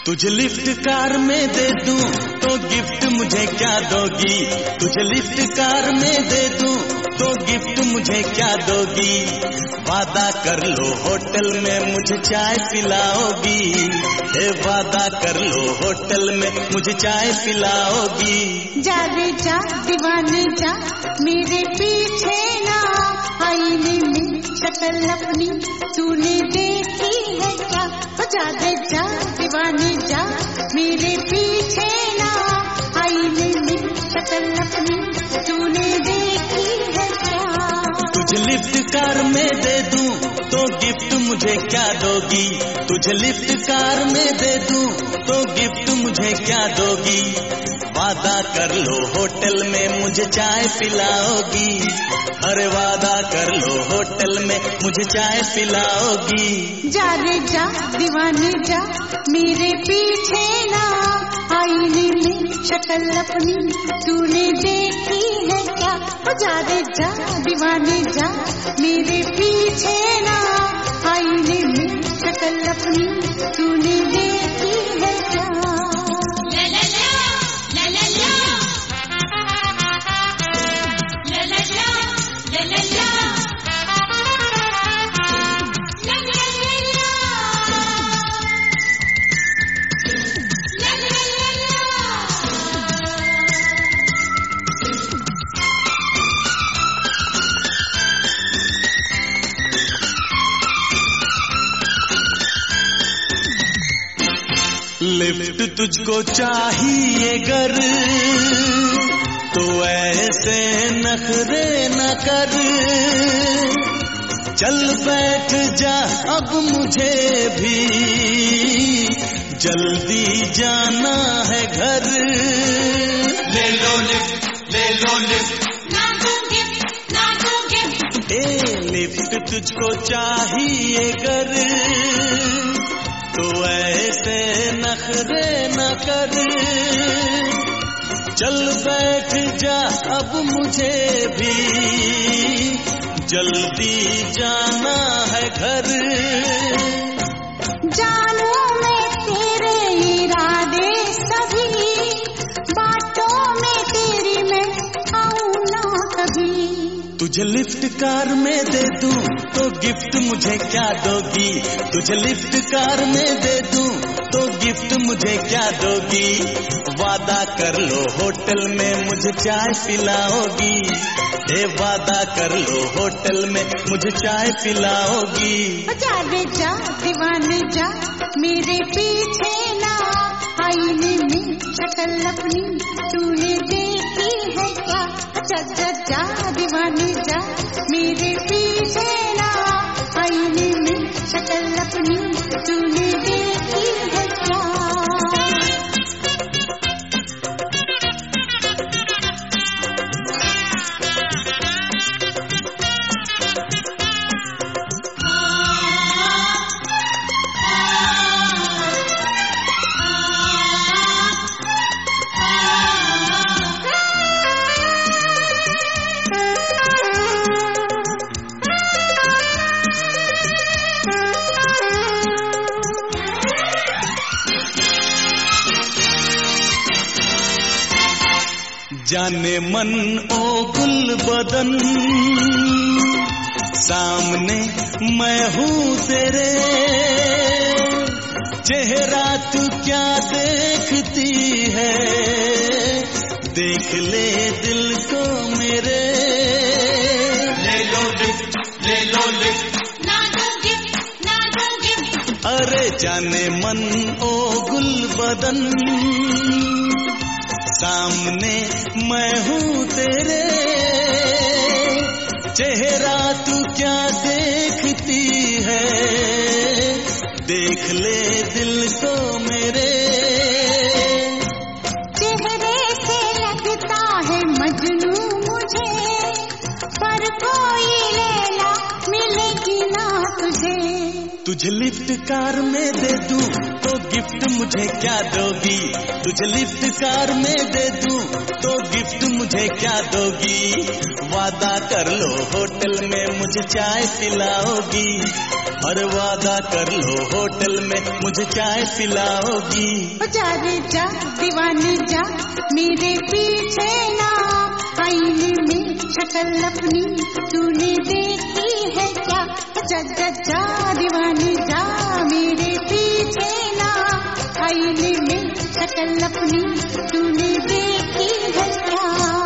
तुझे lift car में दे दूं तो गिफ्ट मुझे क्या दोगी? तुझे लिफ्ट कार में दे दूं तो गिफ्ट मुझे क्या दोगी? वादा कर लो होटल में मुझे चाय पिलाओगी। वादा कर लो होटल में मुझे चाय पिलाओगी। जा रे जा दीवाने जा मेरे पीछे ना, आईने में शक्ल अपनी तूने देखी है क्या? जा रे जा दीवाने जा मेरे पीछे ना, आईने में शक्ल अपनी तूने देखी है क्या? तुझे लिफ्ट कार में दे दूं तो गिफ्ट मुझे क्या दोगी? तुझे लिफ्ट कार में दे दूं तो गिफ्ट मुझे क्या दोगी? वादा कर लो होटल में मुझे चाय पिलाओगी। अरे वादा कर लो होटल में मुझे चाय पिलाओगी। जा रे जा दीवाने जा मेरे पीछे ना, आईने में शक्ल अपनी तूने देखी है क्या? जा रे जा दीवाने जा मेरे पीछे ना, आईने में शक्ल अपनी तूने देखी है क्या? लिफ्ट तुझको चाहिए गर तो ऐसे नखरे न कर, चल बैठ जा अब मुझे भी जल्दी जाना है घर। ले लो लिफ्ट ले लो लिफ्ट, ना दूंगी ना दूंगी। लिफ्ट तुझको चाहिए गर तो ऐसे नखरे न कर, चल बैठ जा अब मुझे भी जल्दी जाना है घर। जानू मैं तेरे इरादे सभी, बातों में तेरी मैं आऊं ना कभी। तुझे लिफ्ट कार में दे दूं तो गिफ्ट मुझे क्या दोगी? तुझे लिफ्ट कार में दे दूं तो गिफ्ट मुझे क्या दोगी? वादा कर लो होटल में मुझे चाय पिलाओगी। वादा कर लो होटल में मुझे चाय पिलाओगी। जा रे जा दीवाने जा मेरे पीछे ना, आईने में शक्ल अपनी तूने देखी है क्या? जा जा जा दीवाने जा मेरे पीछे ना, आईने में शक्ल अपनी तूने देखी है क्या? जाने मन ओ गुल बदन सामने मैं हूँ तेरे, चेहरा तू क्या देखती है? देख ले दिल को मेरे। ले लो लिफ्ट ले लो लिफ्ट, ना दूंगी। अरे जाने मन ओ गुल बदन सामने मैं हूँ तेरे, चेहरा तू क्या देखती है? देख ले दिल को मेरे। चेहरे से लगता है मजनू मुझे, पर कोई लैला मिलेगी ना तुझे। तुझे लिफ्ट कार में दे दूं तो गिफ्ट मुझे क्या दोगी? तुझे लिफ्ट कार में दे दूं तो गिफ्ट मुझे क्या दोगी? वादा कर लो होटल में मुझे मुझे चाय पिलाओगी, और वादा कर लो होटल में मुझे चाय पिलाओगी। जा रे जा दीवाने जा मेरे पीछे ना, आईने में शक्ल अपनी तूने देखी है क्या? जा जा जा दीवाने जा मेरे पीछे ना, आईने में शक्ल अपनी तूने देखी है क्या?